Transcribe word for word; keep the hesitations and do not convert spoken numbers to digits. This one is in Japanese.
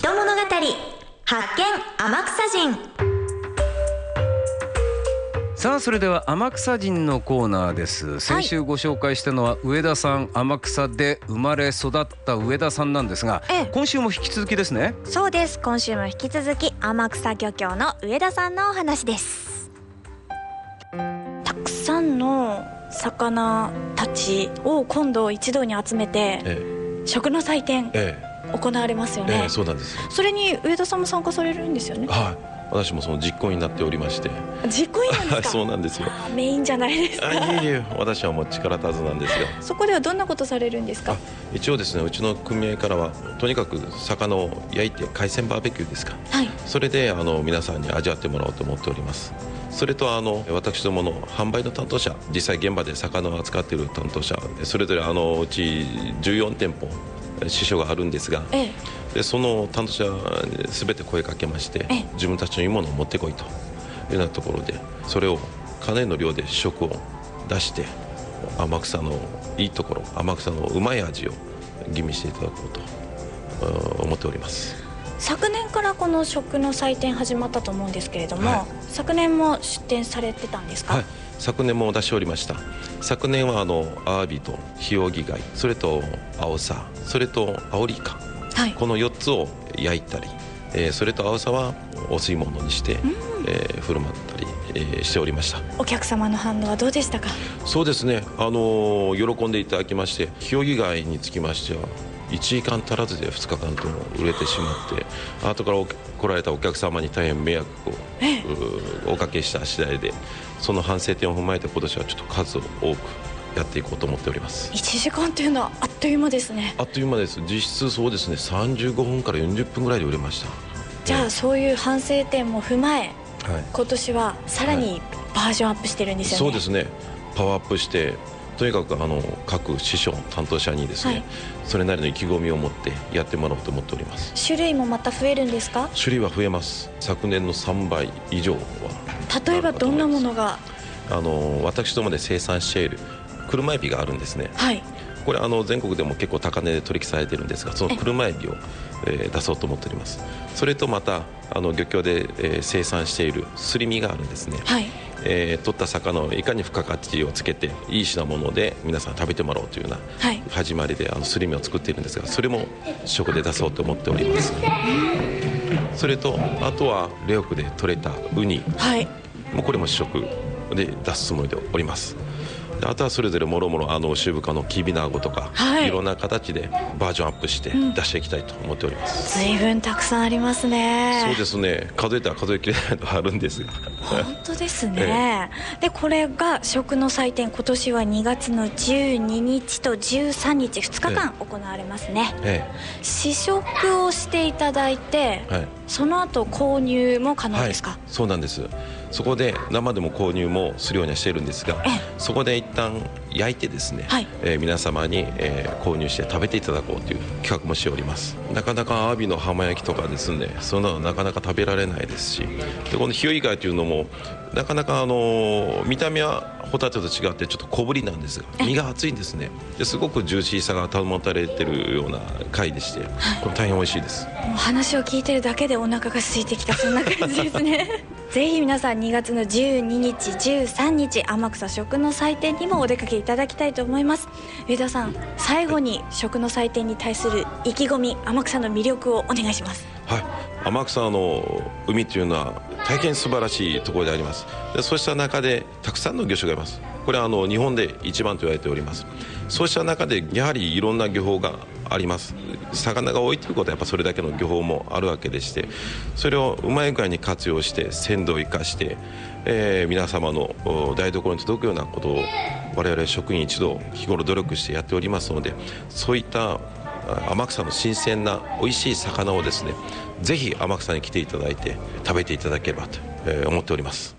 人物語発見天草人。 さあそれでは天草人のコーナーです。先週ご紹介したのは上田さん、天草で生まれ育った上田さんなんですが、 ええ、 今週も引き続きですね。 そうです。今週も引き続き天草漁協の上田さんのお話です。たくさんの魚たちを今度一堂に集めて、ええ、食の祭典、ええ、行われますよね。 ええ、そうなんです。 それに上田さんも参加されるんですよね。 はい、私もその実行委員になっておりまして。 実行委員なんですか？ そうなんですよ。 メインじゃないですか。 あ、いえいえ、私はもう力足らずなんですよ。 そこではどんなことされるんですか？ 一応ですね、うちの組合からはとにかく魚を焼いて海鮮バーベキューですか、はい、それであの皆さんに味わってもらおうと思っております。それとあの私どもの販売の担当者、実際現場で魚を扱っている担当者、それぞれあのうちじゅうよんてんぽ支所があるんですが、ええ、でその担当者に全て声かけまして、ええ、自分たちのいいものを持ってこいというようなところで、それをかなりの量で試食を出して、天草のいいところ、天草のうまい味を吟味していただこうと思っております。 昨年からこの食の祭典始まったと思うんですけれども、はい、昨年も出展されてたんですか？はい、 昨年も出しておりました。昨年はあのアワビとヒオウギ貝、それとアオサ、それとアオリイカ、はい、このよっつを焼いたり、えー、それとアオサはお吸い物にして、うん、えー、振る舞ったり、えー、しておりました。 お客様の反応はどうでしたか？ そうですね、あのー、喜んでいただきまして、ヒオウギ貝につきましてはいちじかん足らずでふつかかんとも売れてしまって、後から来られたお客様に大変迷惑をおかけした次第で、その反省点を踏まえて今年はちょっと数を多くやっていこうと思っております。 いちじかんというのはあっという間ですね。 あっという間です。実質そうですね、さんじゅうごふんからよんじゅっぷんぐらいで売れました。 じゃあそういう反省点も踏まえ、はい、今年はさらにバージョンアップしてるんですよね。 そうですね、パワーアップしてとにかくあの各支所担当者にですね、はい、それなりの意気込みを持ってやってもらおうと思っております。 種類もまた増えるんですか？ 種類は増えます。昨年のさんばい以上は。 例えばどんなものが？ あの私どもで生産している車エビがあるんですね。はい、これあの全国でも結構高値で取引されているんですが、その車エビを、えー、出そうと思っております。それとまたあの漁協で、えー、生産しているすり身があるんですね。はい、えー、取った魚をいかに付加価値をつけていい品物で皆さん食べてもらおうというような始まりで、あのすり身を作っているんですが、それも試食で出そうと思っております。それとあとはレオクで取れたウニ、はい、もうこれも試食で出すつもりでおります。あとはそれぞれもろもろあのシュブカのキビナゴとか、はい、いろんな形でバージョンアップして出していきたいと思っております。 随分たくさんありますね。 そうですね、数えたら数えきれないのがあるんですが本当ですね、ええ、でこれが食の祭典、今年はにがつのじゅうににちとじゅうさんにちふつかかん行われますね。ええ、試食をしていただいて、はい、その後購入も可能ですか？はい、 そうなんです。そこで生でも購入もするようにはしているんですが、そこで一旦焼いてですね、はい、えー、皆様に、えー、購入して食べていただこうという企画もしております。なかなかアワビの浜焼きとかですね、そんなのなかなか食べられないですし、でこのヒオウギ貝というのもなかなかあのー、見た目はホタテと違ってちょっと小ぶりなんですが、身が厚いんですね。ですごくジューシーさが保たれているような貝でして、これ大変美味しいです。 もう話を聞いてるだけでお腹が空いてきた、そんな感じですねぜひ皆さんにがつのじゅうににちじゅうさんにち天草食の祭典にもお出かけいただきたいと思います。上田さん、最後に食の祭典に対する意気込み、天草の魅力をお願いします。 はい、天草の海というのは大変素晴らしいところであります。でそうした中でたくさんの漁師がいます。これはあの日本で一番と言われております。そうした中でやはりいろんな漁法があります。魚が多いということはやっぱそれだけの漁法もあるわけでして、それをうまい具合に活用して鮮度を生かして、えー、皆様の台所に届くようなことを我々職員一同日頃努力してやっておりますので、そういった天草の新鮮な美味しい魚をですね、ぜひ天草に来ていただいて食べていただければと思っております。